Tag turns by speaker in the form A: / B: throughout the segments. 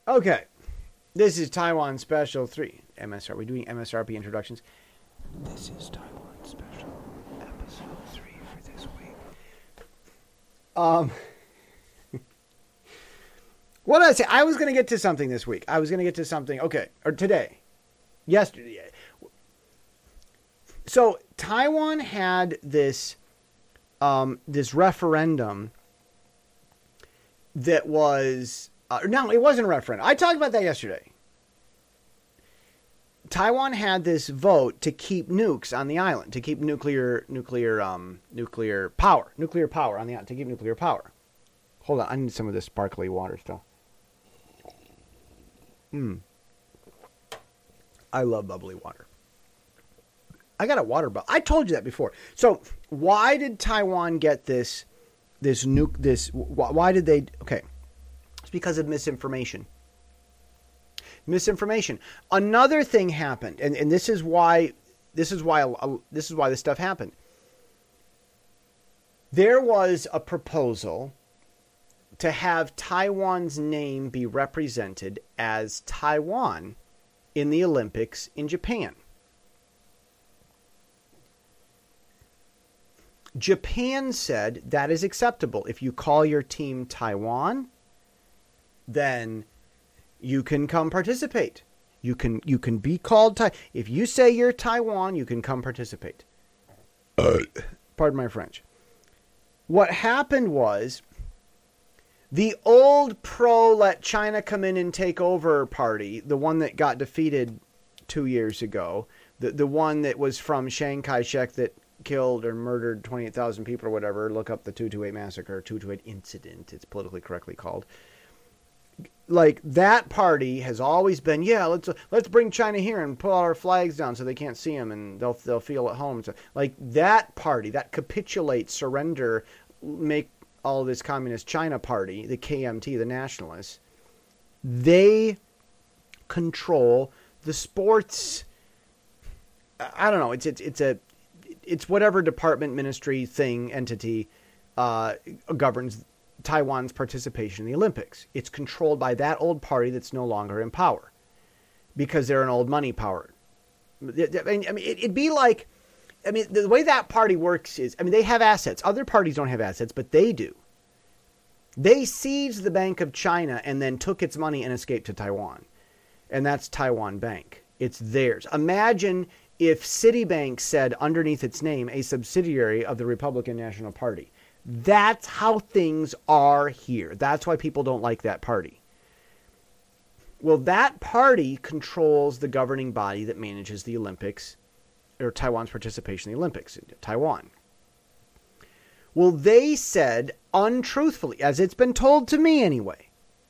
A: Okay. This is Taiwan Special 3. MSR. We're doing MSRP introductions. This is Taiwan Special Episode 3 for this week. What did I say? I was going to get to something this week. Okay. Or today. Yesterday. So, Taiwan had this referendum that was... no, it wasn't a referendum. I talked about that yesterday. Taiwan had this vote to keep nukes on the island, to keep nuclear power on the island, to keep nuclear power. Hold on, I need some of this sparkly water still. I love bubbly water. I got a water bottle. I told you that before. So why did Taiwan get this nuke? Why did they? Okay. It's because of misinformation. Another thing happened, and this is why this stuff happened. There was a proposal to have Taiwan's name be represented as Taiwan in the Olympics in Japan. Japan said that is acceptable. If you call your team Taiwan, then you can come participate. You can be called if you say you're Taiwan, you can come participate. Pardon my French. What happened was the old let China come in and take over party, the one that got defeated 2 years ago, the one that was from Chiang Kai-shek that killed or murdered 28,000 people or whatever. Look up the 228 massacre, 228 incident. It's politically correctly called. Like, that party has always been, let's bring China here and pull all our flags down so they can't see them and they'll feel at home. So, like, that party, that capitulate, surrender, make all this communist China party, the KMT, the nationalists, they control the sports. I don't know. It's whatever department, ministry, thing, entity governs Taiwan's participation in the Olympics. It's controlled by that old party that's no longer in power because they're an old money power. I mean, it'd be like, the way that party works is, they have assets. Other parties don't have assets, but they do. They seized the Bank of China and then took its money and escaped to Taiwan. And that's Taiwan Bank. It's theirs. Imagine if Citibank said underneath its name a subsidiary of the Republican National Party. That's how things are here. That's why people don't like that party. Well, that party controls the governing body that manages the Olympics, or Taiwan's participation in the Olympics, Taiwan. Well, they said untruthfully, as it's been told to me anyway,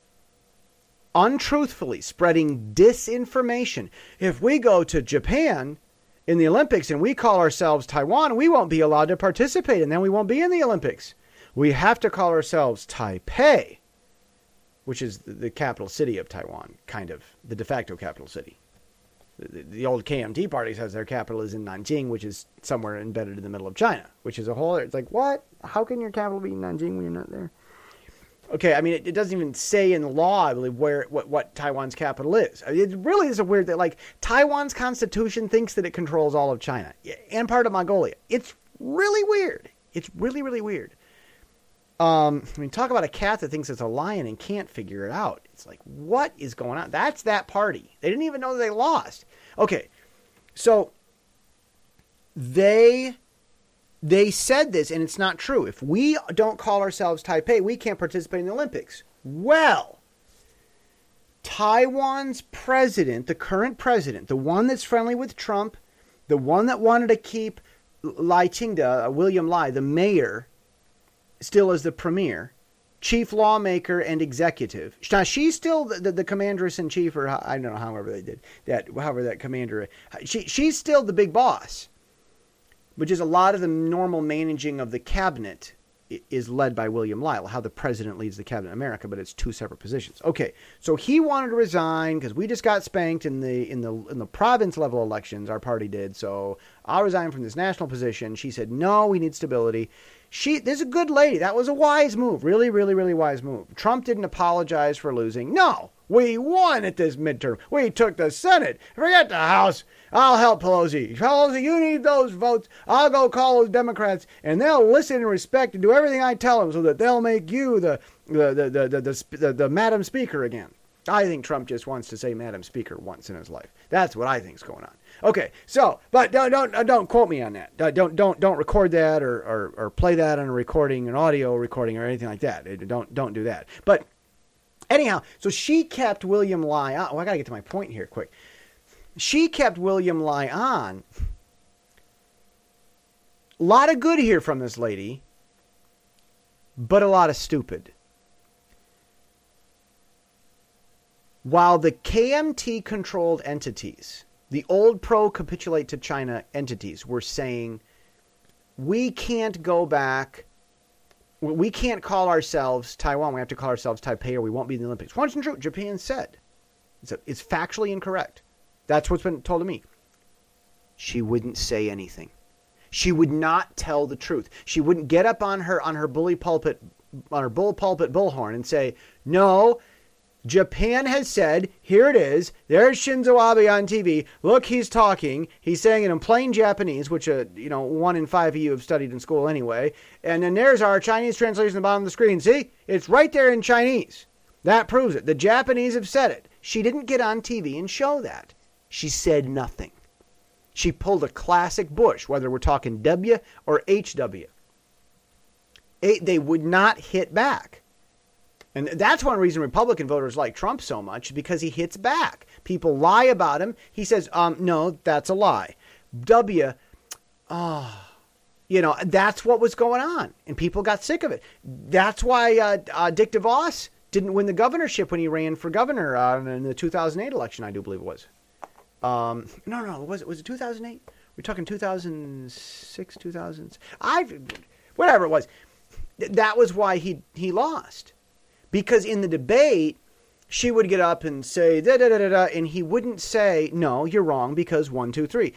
A: untruthfully spreading disinformation. If we go to Japan in the Olympics and we call ourselves Taiwan, we won't be allowed to participate, and then we won't be in the Olympics. We have to call ourselves Taipei, which is the capital city of Taiwan, kind of the de facto capital city. The old KMT party says their capital is in Nanjing, which is somewhere embedded in the middle of China, which is a whole... It's like, what? How can your capital be in Nanjing when you're not there? Okay, it doesn't even say in the law, I believe, what Taiwan's capital is. It really is a weird thing. Like, Taiwan's constitution thinks that it controls all of China and part of Mongolia. It's really weird. It's really, really weird. Talk about a cat that thinks it's a lion and can't figure it out. It's like, what is going on? That's that party. They didn't even know they lost. Okay, so they said this, and it's not true. If we don't call ourselves Taipei, we can't participate in the Olympics. Well, Taiwan's president, the current president, the one that's friendly with Trump, the one that wanted to keep Lai Ching-te, William Lai, the mayor, still as the premier, chief lawmaker and executive. Now, she's still the commander-in-chief, or I don't know, however they did that, however that commander, she's still the big boss, which is a lot of the normal managing of the cabinet is led by William Lai, how the president leads the cabinet in America, but it's two separate positions. Okay, so he wanted to resign because we just got spanked in the province level elections. Our party did, so I'll resign from this national position. She said, no, we need stability. There's a good lady. That was a wise move. Really, really, really wise move. Trump didn't apologize for losing. No, we won at this midterm. We took the Senate. Forget the House. I'll help Pelosi. Pelosi, you need those votes. I'll go call those Democrats, and they'll listen and respect and do everything I tell them so that they'll make you the Madam Speaker again. I think Trump just wants to say Madam Speaker once in his life. That's what I think's going on. Okay, so, but don't quote me on that. Don't record that or play that on a recording, an audio recording or anything like that. Don't do that. But anyhow, so she kept William Lai on. Oh, I got to get to my point here quick. She kept William Lai on. A lot of good here from this lady, but a lot of stupid. While the KMT-controlled entities, the old pro-capitulate to China entities, were saying, we can't go back, we can't call ourselves Taiwan, we have to call ourselves Taipei or we won't be in the Olympics. Once and true, Japan said. It's factually incorrect. That's what's been told to me. She wouldn't say anything. She would not tell the truth. She wouldn't get up on her bully pulpit, on her bull pulpit bullhorn and say, no, Japan has said, here it is, there's Shinzo Abe on TV. Look, he's talking. He's saying it in plain Japanese, which, 1 in 5 of you have studied in school anyway. And then there's our Chinese translation at the bottom of the screen. See? It's right there in Chinese. That proves it. The Japanese have said it. She didn't get on TV and show that. She said nothing. She pulled a classic Bush, whether we're talking W or HW. They would not hit back. And that's one reason Republican voters like Trump so much, because he hits back. People lie about him. He says, no, that's a lie. That's what was going on. And people got sick of it. That's why Dick DeVos didn't win the governorship when he ran for governor in the 2008 election, I do believe it was. No, was it 2008? We're talking 2006, 2000. Whatever it was. That was why he lost. Because in the debate, she would get up and say, da-da-da-da-da, and he wouldn't say, no, you're wrong, because 1, 2, 3.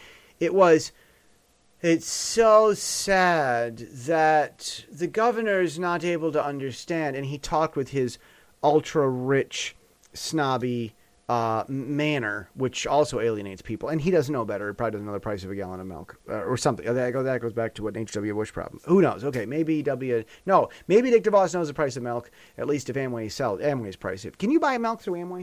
A: It's so sad that the governor is not able to understand. And he talked with his ultra-rich, snobby manner, which also alienates people. And he doesn't know better. He probably doesn't know the price of a gallon of milk or something. That goes back to what H.W. Bush problem. Who knows? Okay, maybe Dick DeVos knows the price of milk, at least if Amway sells Amway's price. Can you buy milk through Amway?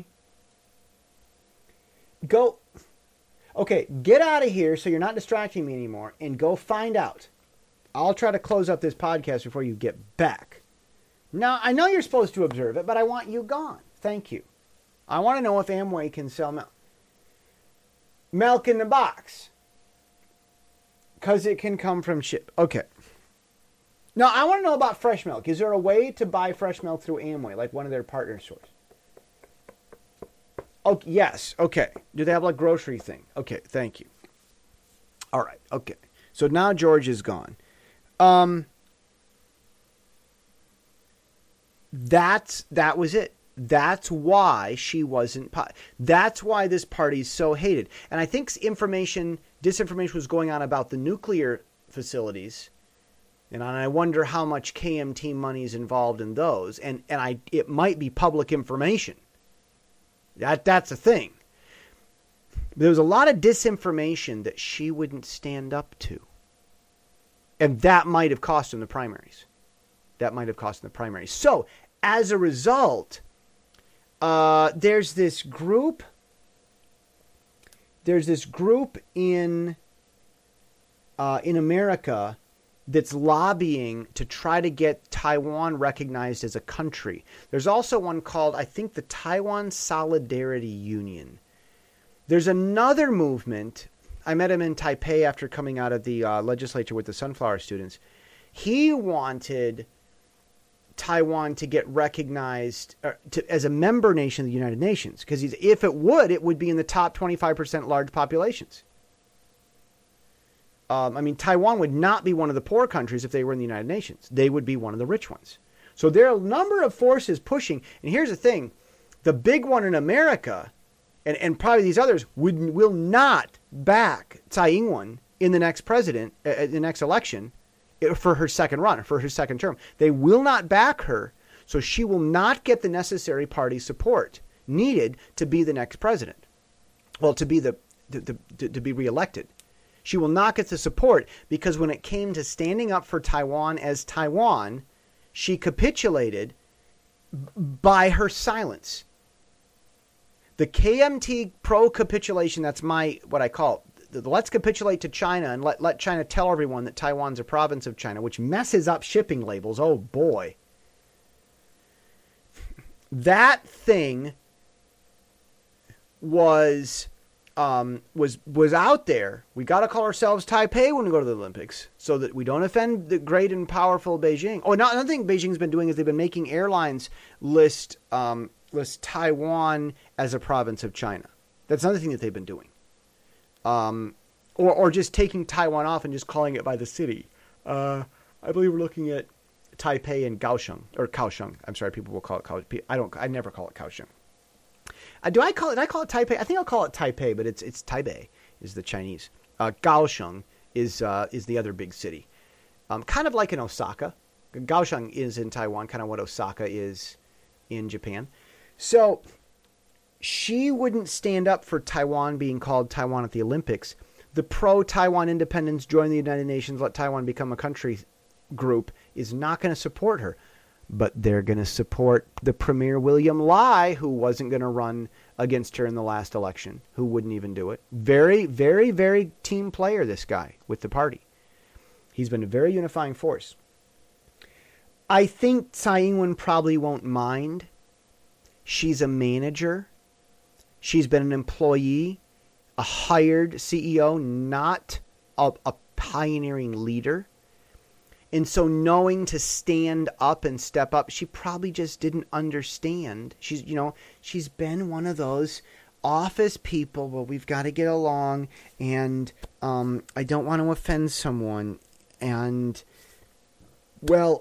A: Get out of here so you're not distracting me anymore and go find out. I'll try to close up this podcast before you get back. Now, I know you're supposed to observe it, but I want you gone. Thank you. I want to know if Amway can sell milk. Milk in the box. Because it can come from ship. Okay. Now, I want to know about fresh milk. Is there a way to buy fresh milk through Amway, like one of their partner stores? Oh, yes. Okay. Do they have like grocery thing? Okay. Thank you. All right. Okay. So now George is gone. That was it. That's why she wasn't. That's why this party's so hated. And I think disinformation was going on about the nuclear facilities. And I wonder how much KMT money is involved in those. And it might be public information. That's a thing. There was a lot of disinformation that she wouldn't stand up to. And that might have cost him the primaries. So, as a result, there's this group in America that's lobbying to try to get Taiwan recognized as a country. There's also one called, I think, the Taiwan Solidarity Union. There's another movement. I met him in Taipei after coming out of the legislature with the Sunflower students. He wanted Taiwan to get recognized as a member nation of the United Nations, because if it would be in the top 25% large populations. Taiwan would not be one of the poor countries if they were in the United Nations. They would be one of the rich ones. So there are a number of forces pushing. And here's the thing. The big one in America, and probably these others, will not back Tsai Ing-wen in the next the next election, for her second run, for her second term. They will not back her, so she will not get the necessary party support needed to be the next president. Well, to be to be reelected. She will not get the support because when it came to standing up for Taiwan as Taiwan, she capitulated by her silence. The KMT pro-capitulation, that's what I call it. Let's capitulate to China and let China tell everyone that Taiwan's a province of China, which messes up shipping labels. Oh, boy. That thing was out there. We got to call ourselves Taipei when we go to the Olympics so that we don't offend the great and powerful Beijing. Oh, another thing Beijing's been doing is they've been making airlines list Taiwan as a province of China. That's another thing that they've been doing. Or just taking Taiwan off and just calling it by the city. I believe we're looking at Taipei and Kaohsiung. I'm sorry, people will call it Kaohsiung. I never call it Kaohsiung. Did I call it Taipei? I think I'll call it Taipei, but it's Taipei is the Chinese. Kaohsiung is the other big city. Kind of like in Osaka. Kaohsiung is in Taiwan, kind of what Osaka is in Japan. So she wouldn't stand up for Taiwan being called Taiwan at the Olympics. The pro-Taiwan independence, join the United Nations, let Taiwan become a country group is not going to support her. But they're going to support the Premier William Lai, who wasn't going to run against her in the last election, who wouldn't even do it. Very, very, very team player, this guy, with the party. He's been a very unifying force. I think Tsai Ing-wen probably won't mind. She's a manager. She's been an employee, a hired CEO, not a pioneering leader. And so knowing to stand up and step up, she probably just didn't understand. She's been one of those office people, well, we've got to get along, and I don't want to offend someone. And, well,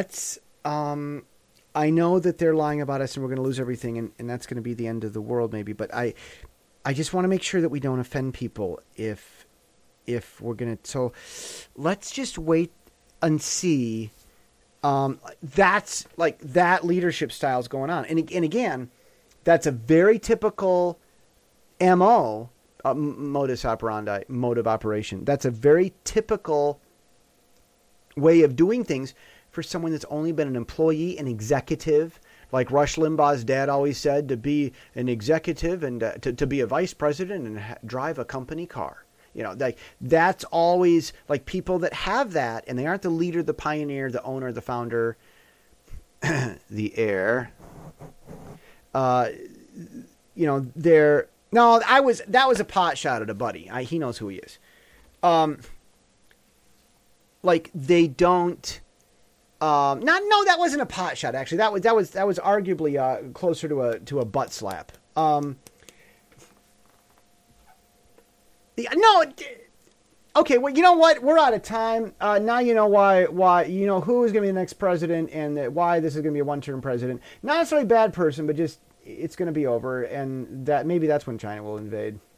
A: I know that they're lying about us and we're going to lose everything, and that's going to be the end of the world maybe. But I just want to make sure that we don't offend people if we're going to. So let's just wait and see. That's like that leadership style is going on. And again, that's a very typical MO, modus operandi, mode of operation. That's a very typical way of doing things for someone that's only been an employee, an executive. Like Rush Limbaugh's dad always said, to be an executive and to be a vice president and drive a company car. Like that's always like people that have that, and they aren't the leader, the pioneer, the owner, the founder, the heir. They're no. That was a pot shot at a buddy. He knows who he is. Like they don't. No, that wasn't a pot shot. Actually, that was arguably closer to a butt slap. No. Okay, well, you know what? We're out of time. Now you know why you know who is going to be the next president and why this is going to be a one-term president. Not necessarily a bad person, but just it's going to be over, and maybe that's when China will invade.